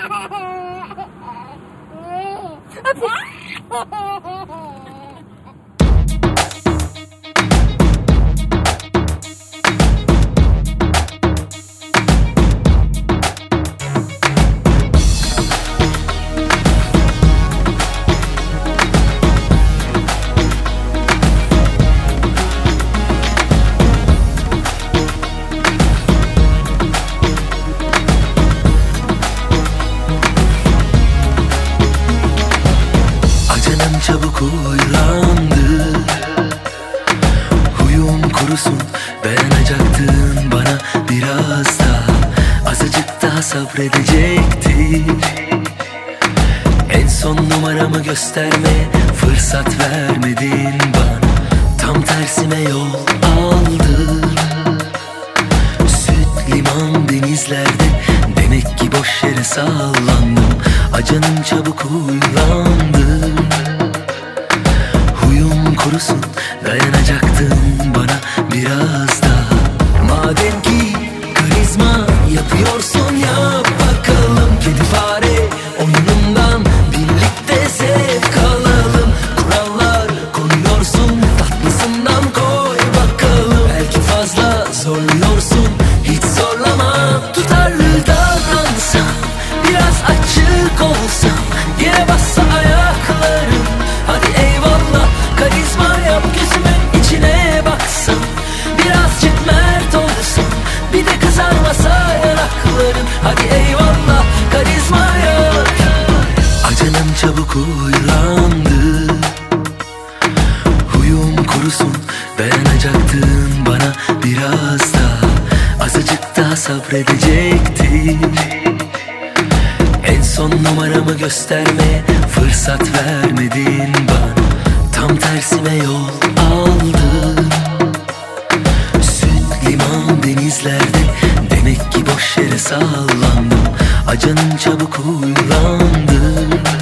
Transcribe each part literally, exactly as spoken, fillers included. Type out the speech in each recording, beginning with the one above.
Çabuk huylandı, huyum kurusun, dayanacaktın bana biraz daha, azıcık daha sabredecektir. En son numaramı göstermeye fırsat vermedin bana, tam tersime yol aldın. Süt liman denizlerde, demek ki boş yere sallandım. Acanım çabuk huylandı, kurusun, dayanacaktın bana biraz daha. Madem ki karizma yapıyorsun, yap bakalım. Kedi fare oyunundan birlikte zevk alalım. Kurallar koyuyorsun, tatlısından koy bakalım. Belki fazla zorluyorsun, hiç zorlama. Tutarlı davransam, biraz açık olsam, yere bassa ayaklarım. Hadi eyvallah, karizma yap, gözümün içine baksam. Birazcık mert olsam, bir de kızarmasa yanaklarım. Hadi eyvallah, karizma yap. Acanım çabuk huylandı, huyum kurusun, dayanacaktın bana biraz daha, azıcık daha sabredecektin. En son numaramı göstermeye fırsat vermedin bana, tam tersime yol aldın. Süt liman denizlerde, demek ki boş yere sallandım. Acanım çabuk huylandı,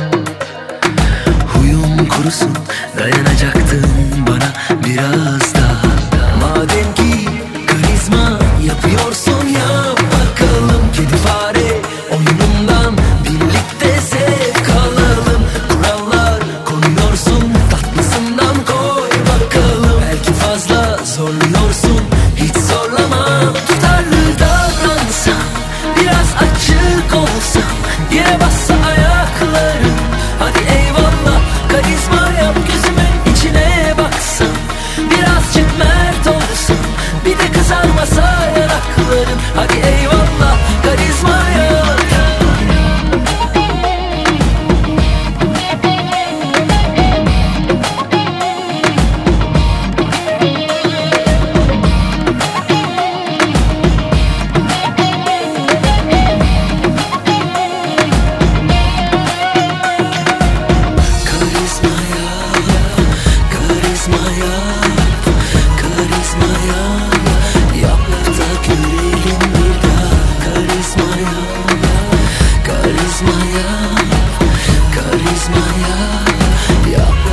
huyum kurusun, dayanacaktın bana biraz daha. Madem ki karizma yapıyorsun, yap bakalım. Kedi fare oyunundan birlikte zevk alalım. Kurallar koyuyorsun, tatlısından koy bakalım. Belki fazla zorluyorsun, hiç zorlama. Tutarlı davransam, biraz açık olsam, yere bassa ayaklarım. Hadi eyvallah, karizma yap, gözümün içine baksam. Birazcık mert olsam, bir de kızarmasa yanaklarım. Hadi eyvallah, karizma yap. Karizma yap, karizma yap, yap